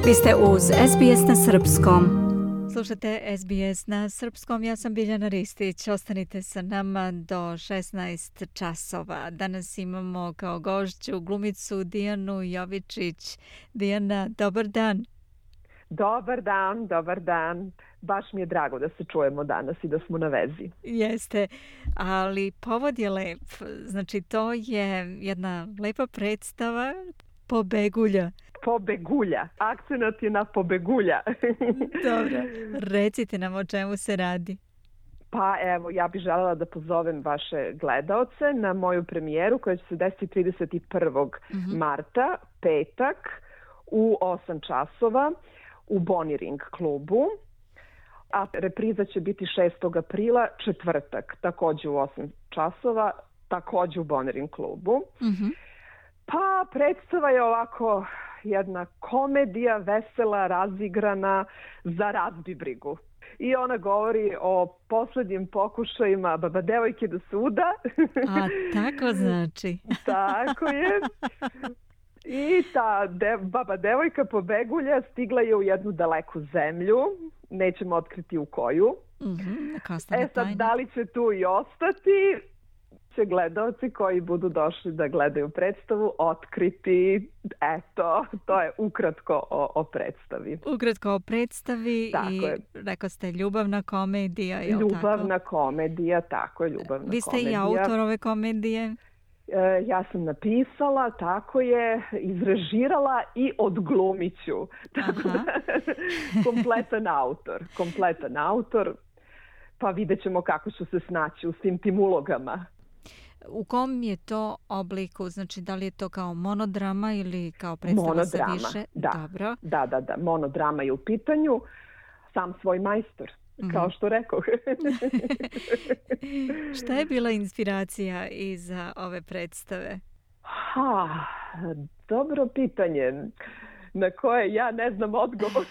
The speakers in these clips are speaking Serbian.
Vi ste uz SBS na Srpskom. Slušate SBS na Srpskom, ja sam Biljana Ristić. Ostanite sa nama do 16 časova. Danas imamo kao gošću glumicu Dijanu Jovičić. Dijana, dobar dan. Dobar dan. Baš mi je drago da se čujemo danas i da smo na vezi. Jeste, ali povod je lep. Znači, to je jedna lepa predstava Pobegulja. Pobegulja. Akcenat je na pobegulja. Dobro. Recite nam o čemu se radi. Pa evo, ja bih željela da pozovem vaše gledaoce na moju premijeru koja će se desiti 31. marta, petak, u 8 časova u Bonnering klubu. A repriza će biti 6. aprila, četvrtak, također u 8 časova, također u Bonnering klubu. Pa predstava je ovako jedna komedija, vesela, razigrana za razbi brigu. I ona govori o posljednjim pokušajima baba devojke da se uda. A tako znači. Tako je. I ta baba devojka Pobegulja stigla je u jednu daleku zemlju. Nećemo otkriti u koju. Sad, da li će tu i ostati? Će gledaoci koji budu došli da gledaju predstavu otkriti. Eto, to je ukratko o predstavi. Ukratko o predstavi. Tako i je. Rekao ste ljubavna komedija. Ljubavna komedija, tako je, ljubavna komedija. Vi ste i autor ove komedije. Ja sam napisala, tako je, izrežirala i odglumiću. Tako da, kompletan autor. Pa vidjet ćemo kako ću se snaći u svim tim ulogama. U kom je to obliku? Znači, da li je to kao monodrama ili kao predstava sa više? Dobro. Da. Monodrama je u pitanju. Sam svoj majstor, kao što rekoh. Šta je bila inspiracija iza ove predstave? Dobro pitanje na koje ja ne znam odgovor.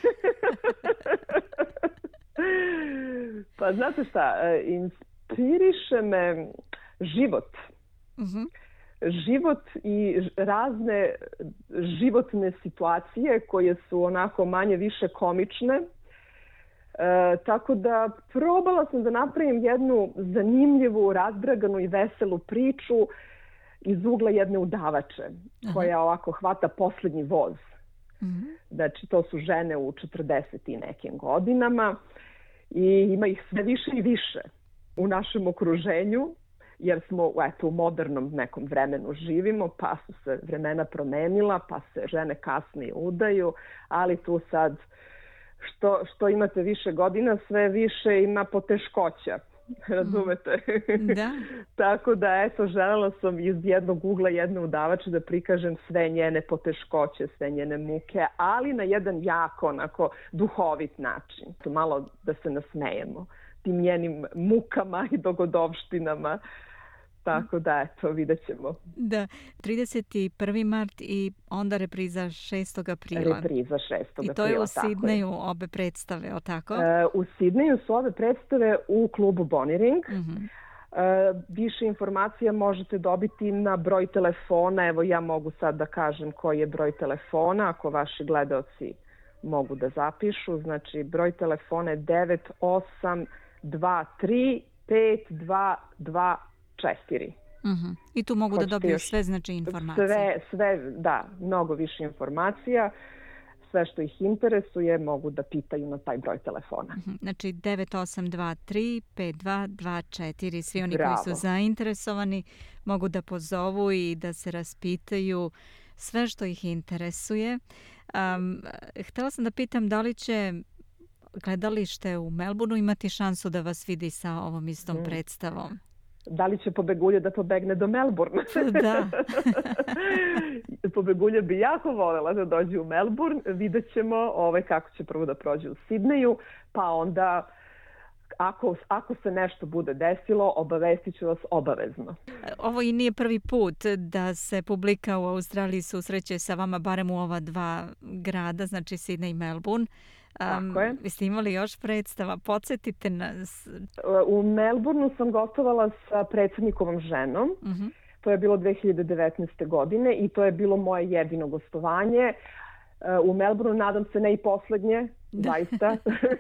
Pa znate šta, inspiriše me život. Život i razne životne situacije koje su onako manje više komične. Tako da probala sam da napravim jednu zanimljivu, razdraganu i veselu priču iz ugla jedne udavače koja ovako hvata posljednji voz. Znači, to su žene u 40 i nekim godinama i ima ih sve više i više u našem okruženju, jer smo u modernom nekom vremenu živimo, pa su se vremena promenila, pa se žene kasnije udaju, ali tu sad što imate više godina, sve više ima poteškoća. Razumete? Da. Tako da, željela sam iz jednog ugla jedne udavače da prikažem sve njene poteškoće, sve njene muke, ali na jedan jako onako duhovit način. To malo da se nasmejemo tim njenim mukama i dogodovštinama. Tako da, vidjet ćemo. Da, 31. mart i onda repriza 6. aprila. Repriza 6. aprila, I to je u Sidneju obe predstave, o tako? U Sidneju su ove predstave u klubu Bonnering. Više informacija možete dobiti na broj telefona. Evo, ja mogu sad da kažem koji je broj telefona, ako vaši gledaoci mogu da zapišu. Znači, broj telefona je 9823 5224. I tu mogu da dobiju sve informacije. Sve, da, mnogo više informacija. Sve što ih interesuje mogu da pitaju na taj broj telefona. Znači 9823 5224. Svi oni koji su zainteresovani mogu da pozovu i da se raspitaju sve što ih interesuje. Htjela sam da pitam da li će gledalište u Melbourneu imati šansu da vas vidi sa ovom istom predstavom? Da li će Pobegulja da pobegne do Melbourne? Da. Pobegulja bi jako voljela da dođe u Melbourne. Vidjet ćemo kako će prvo da prođe u Sidneju, pa onda ako se nešto bude desilo, obavestit ću vas obavezno. Ovo i nije prvi put da se publika u Australiji susreće sa vama, barem u ova dva grada, znači Sidney i Melbourne. Tako je. Vi ste imali još predstava, podsjetite nas. U Melbourneu sam gostovala sa predsjednikovom ženom. To je bilo 2019. godine i to je bilo moje jedino gostovanje. u Melbourneu, nadam se ne i poslednje, zaista.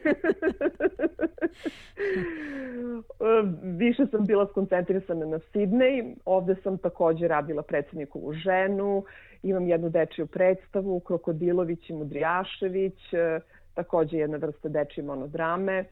Više sam bila skoncentrisana na Sidney, ovde sam takođe radila Predsjednikovu ženu, imam jednu dečiju predstavu, Krokodilović i Mudrijašević, takođe jedna vrsta dečije monodrame,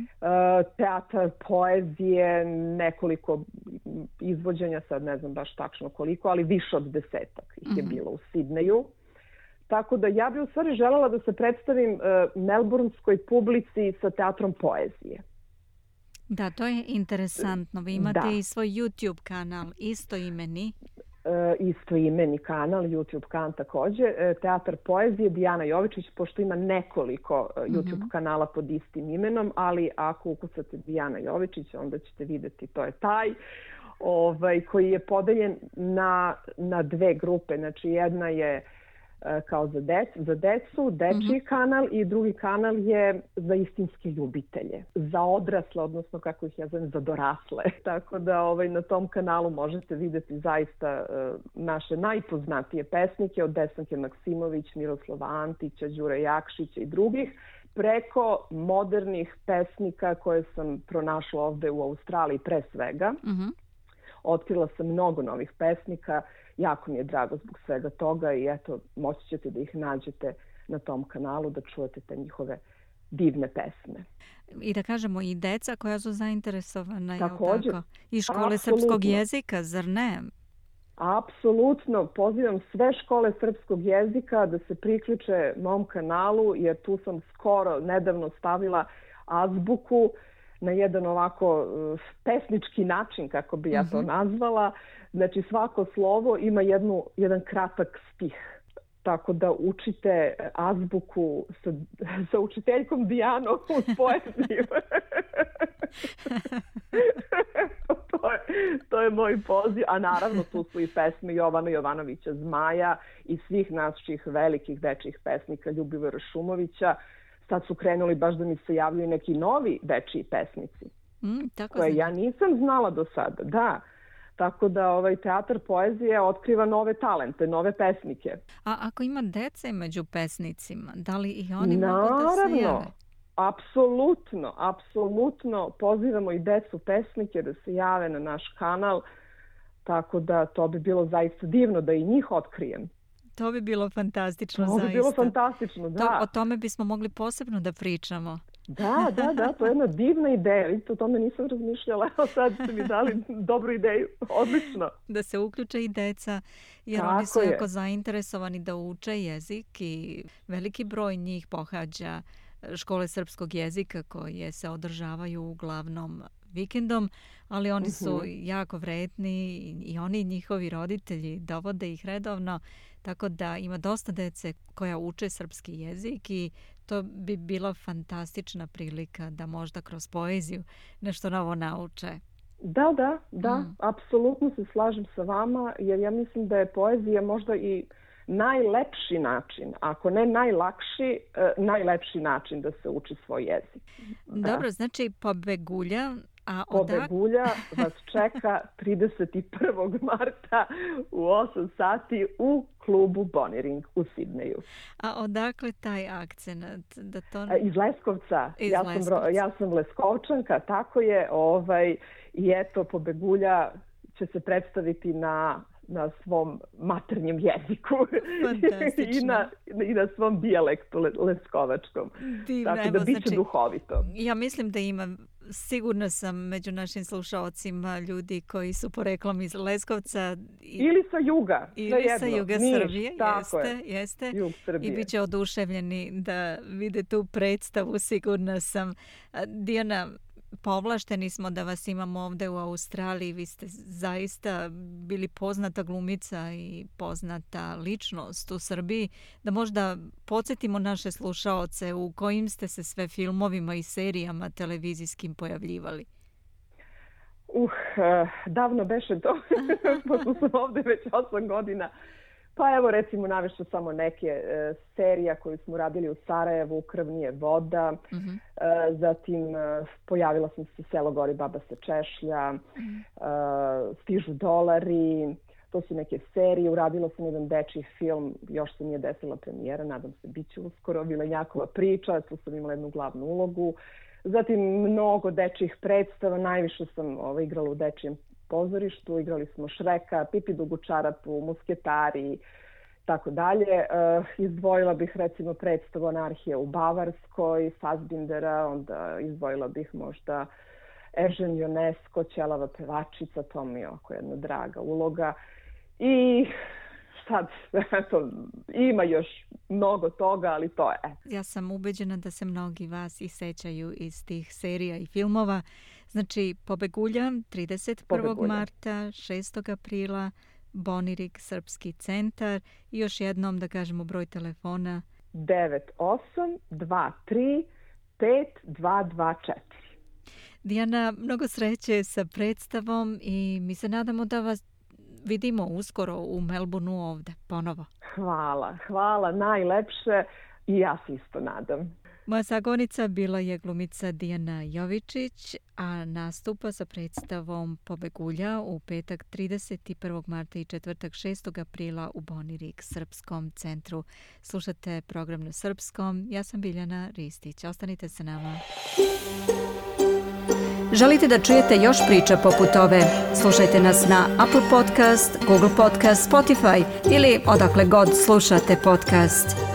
teatar poezije, nekoliko izvođenja, sad ne znam baš tačno koliko, ali više od 10 ih je bilo u Sidneju. Tako da ja bih u stvari želela da se predstavim melbourneskoj publici sa teatrom poezije. Da, to je interesantno. Vi imate i svoj YouTube kanal, istoimeni. Istoimeni kanal, YouTube kanal takođe. Teatar poezije, Dijana Jovičić, pošto ima nekoliko YouTube kanala pod istim imenom, ali ako ukucate Dijana Jovičić, onda ćete vidjeti, to je taj koji je podeljen na dve grupe. Znači jedna je kao za decu, dečiji kanal, i drugi kanal je za istinske ljubitelje, za odrasle, odnosno kako ih ja zovem, za dorasle. Tako da na tom kanalu možete vidjeti zaista naše najpoznatije pesnike, od Desanke Maksimović, Miroslava Antića, Đure Jakšića i drugih, preko modernih pesnika koje sam pronašla ovde u Australiji pre svega. Otkrila sam mnogo novih pesnika, jako mi je drago zbog svega toga i eto, moći ćete da ih nađete na tom kanalu, da čujete te njihove divne pesme. I da kažemo i deca koja su zainteresovana, također, tako? I škole srpskog jezika, zar ne? Apsolutno, pozivam sve škole srpskog jezika da se priključe mom kanalu, jer tu sam skoro, nedavno stavila azbuku na jedan ovako pesnički način, kako bi ja to nazvala. Znači svako slovo ima jedan kratak stih. Tako da učite azbuku sa učiteljkom Dijanom uz poeziju. To je moj poziv. A naravno tu su i pesme Jovana Jovanovića Zmaja i svih naših velikih dečjih pesnika, Ljubivora Šumovića. Sad su krenuli baš da mi se javljaju neki novi dečiji pesnici, koje ja nisam znala do sada. Da, tako da teatar poezije otkriva nove talente, nove pesnike. A ako ima dece među pesnicima, da li i oni mogu da se jave? Apsolutno pozivamo i decu pesnike da se jave na naš kanal, tako da to bi bilo zaista divno da i njih otkrijem. To bi bilo fantastično, zaista. To bi bilo fantastično, da. O tome bismo mogli posebno da pričamo. Da, to je jedna divna ideja. Vidite, o tome nisam razmišljala. Evo sad ste mi dali dobru ideju. Odlično. Da se uključe i deca, jer oni su jako zainteresovani da uče jezik i veliki broj njih pohađa škole srpskog jezika koje se održavaju uglavnom vikendom, ali oni su jako vredni i oni i njihovi roditelji dovode ih redovno, tako da ima dosta dece koja uče srpski jezik i to bi bila fantastična prilika da možda kroz poeziju nešto novo nauče. Da, apsolutno se slažem sa vama, jer ja mislim da je poezija možda i najlepši način, ako ne najlakši, najlepši način da se uči svoj jezik. Dobro, znači Pobegulja. Pobegulja vas čeka 31. marta u 8 sati u klubu Bonnering u Sidneju. A odakle taj akcenat? Iz Leskovca. Ja sam Leskovčanka, tako je. I eto, Pobegulja će se predstaviti na svom maternjem jeziku i na svom dijalektu leskovačkom. Divno, tako da bit će duhovito. Ja mislim da ima, sigurna sam među našim slušalcima ljudi koji su poreklom iz Leskovca. Ili sa juga. Ili sa juga Srbije. Jeste. Jug Srbije. I bit će oduševljeni da vide tu predstavu, sigurna sam. Dijana, povlašteni smo da vas imamo ovdje u Australiji. Vi ste zaista bili poznata glumica i poznata ličnost u Srbiji. Da možda podsjetimo naše slušaoce u kojim ste se sve filmovima i serijama televizijskim pojavljivali. Davno beše to, pošto sam ovdje već 8 godina. Pa evo recimo navešću samo neke serija koju smo radili u Sarajevu, Krv nije voda, zatim pojavila sam se Selo gori, baba se češlja, Stižu dolari, to su neke serije, uradila sam jedan dečiji film, još se nije desila premijera, nadam se bit će uskoro, Vilenjakova priča, tu sam imala jednu glavnu ulogu. Zatim mnogo dečjih predstava, najviše sam igrala u dečijem pozorištu, igrali smo Šreka, Pipi Dugu čarapu, Musketari, tako dalje. Izdvojila bih recimo predstavu Anarhija u Bavarskoj, Fassbindera, onda izdvojila bih možda Ežen Ionesco, Ćelava pevačica, to mi je oko jedna draga uloga. I sad, eto, ima još mnogo toga, ali to je. Ja sam ubeđena da se mnogi vas i sećaju iz tih serija i filmova. Znači, Pobegulja 31. marta, 6. aprila, Bonirik Srpski centar i još jednom da kažemo broj telefona 98235224. Dijana, mnogo sreće sa predstavom i mi se nadamo da vas vidimo uskoro u Melbourneu ovde ponovo. Hvala, najlepše i ja se isto nadam. Moja sagovornica bila je glumica Dijana Jovičić, a nastupa sa predstavom Pobegulja u petak 31. marta i četvrtak 6. aprila u Bonirik Srpskom centru. Slušate program na srpskom. Ja sam Biljana Ristić. Ostanite sa nama. Želite da čujete još priča poput ove? Slušajte nas na Apple Podcast, Google Podcast, Spotify ili odakle god slušate podcast.